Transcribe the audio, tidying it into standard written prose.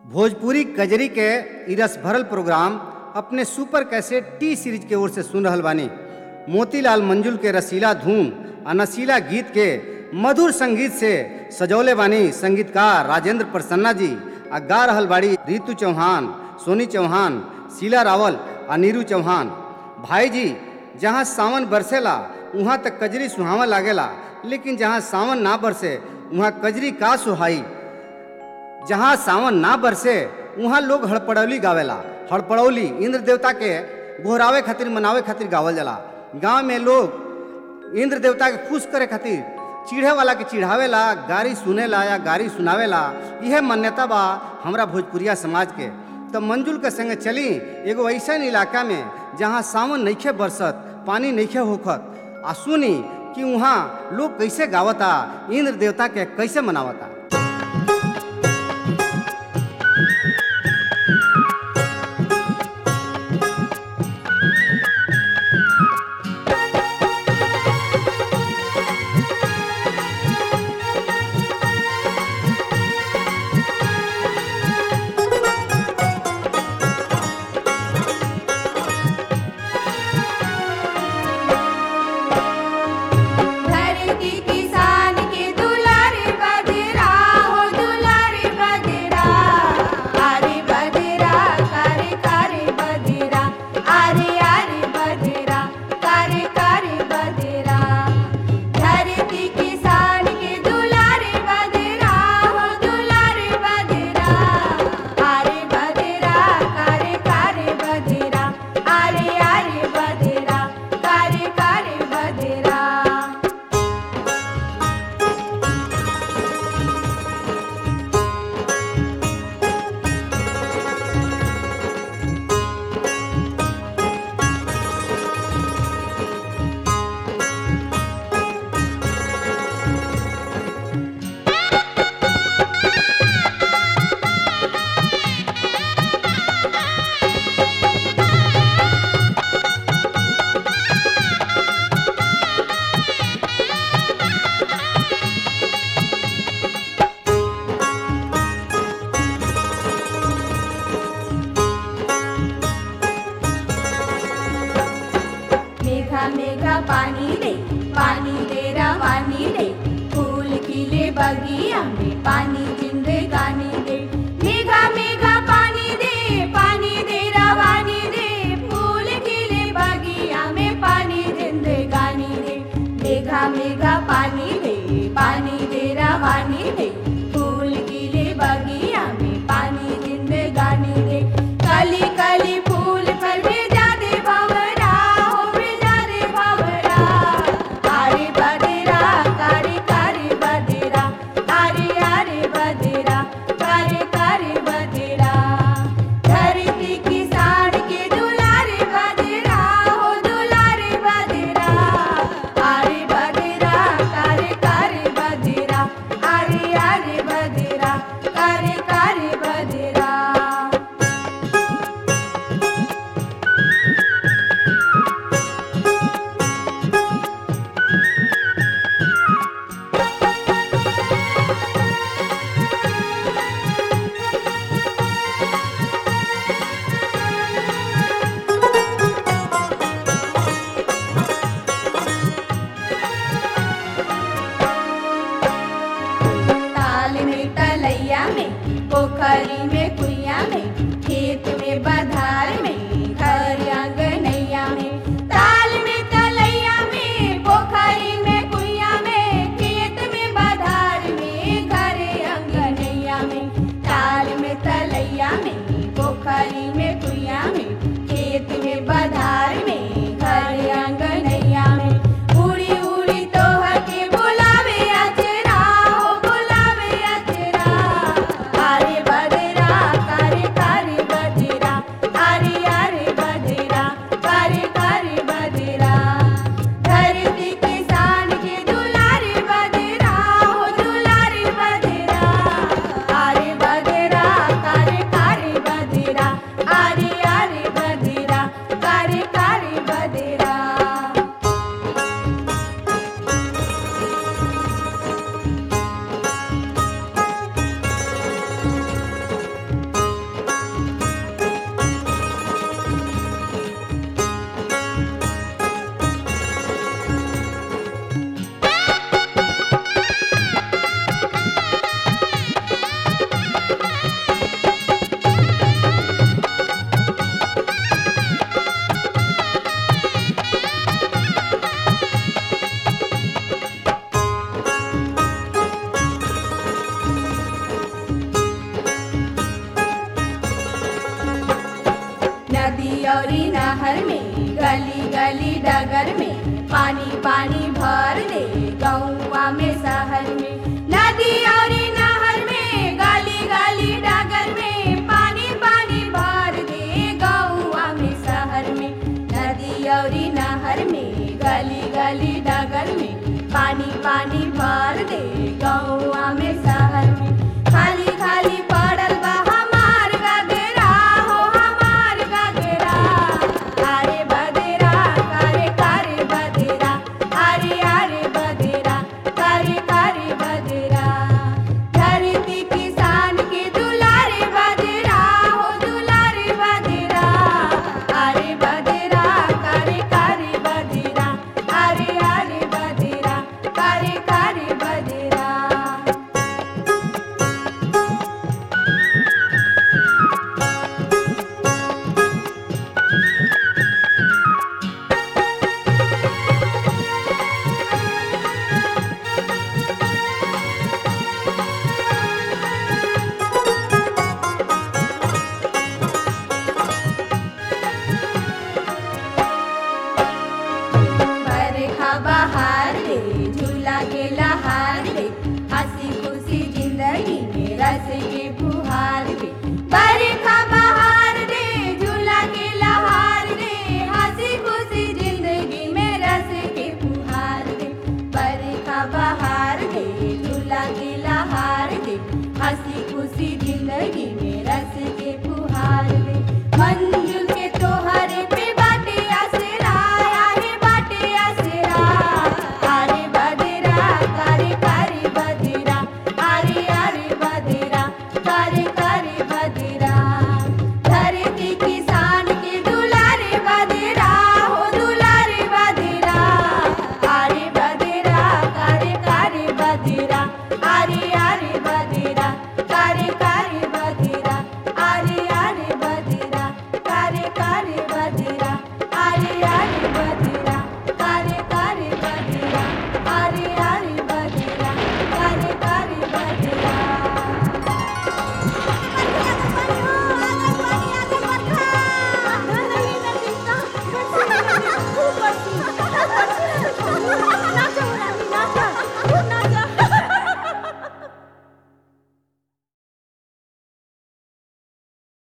भोजपुरी कजरी के इ रस भरल प्रोग्राम अपने सुपर कैसेट टी सीरीज के ओर से सुन रहल बानी। मोतीलाल मंजुल के रसीला धूम आ नशीला गीत के मधुर संगीत से सजौले बानी संगीतकार राजेंद्र प्रसन्ना जी आ गा रहल बाड़ी रितु चौहान, सोनी चौहान, शीला रावल आ नीरू चौहान। भाई जी, जहाँ सावन बरसेला वहाँ तक कजरी सुहावा लागेला, लेकिन जहाँ सावन ना बरसे वहाँ कजरी का सुहाई। जहाँ सावन ना बरसे वहाँ लोग हड़पड़ौली गावेला। हड़पड़ौली इंद्र देवता के गोहरावे खातिर मनावे खातिर गावल जाला। गांव में लोग इंद्र देवता के खुश करे खातिर चीढ़े वाला के चिढ़ावेला, गारी सुनेला या गारी सुनावेला। यह मान्यता बा हमरा भोजपुरिया समाज के। तो मंजुल के संगे चली एगो ऐसा इलाका में जहाँ सावन नइखे बरसत, पानी नइखे होखत, आ सुनी कि वहाँ लोग कैसे गावता, इंद्र देवता के कैसे मनावता। मेघा पानी दे रवानी दे, फूल खिले बगिया में पानी जिंदगानी दे। मेघा मेघा पानी दे रवानी दे, फूल खिले बगिया में पानी जिंदगानी दे। मेघा मेघा पानी दे रवानी दे, फूल खिले बगिया में पानी जिंदगानी दे। कली कली फूल पर भेजा दे भंवरा, हो भेजा दे भंवरा। आरे बदेरा कारे कारे बदेरा, आरे आरे बदेरा कारे कारे बदेरा। धरती किसान के दुलारे बदेरा, हो दुलारे बदेरा। आरे बदेरा कारे कारे बदेरा, आरे आरे बदेरा कारे कारे बदेरा। ताल में तलैया में, पोखरी में कुइया में, खेत में बधार में, घर आंगनैया में। ताल में तलैया में, पोखरी में कुइया में, खेत में बधार में, घर आंगनैया में। ताल में तलैया में, पोखरी में कुइया में, खेत में बधार में, घर आंगनैया में। उड़ी उड़ी तोहर के बुलावे अचरा, हो बुलावे अचरा। आरे बदरा पानी पानी भर दे गौवा में शहर में, नदी और नहर में गली गली डगर में, पानी पानी भर दे गौवा में शहर में, नदी और नहर में गली गली डगर में, पानी पानी भर दे गौवा में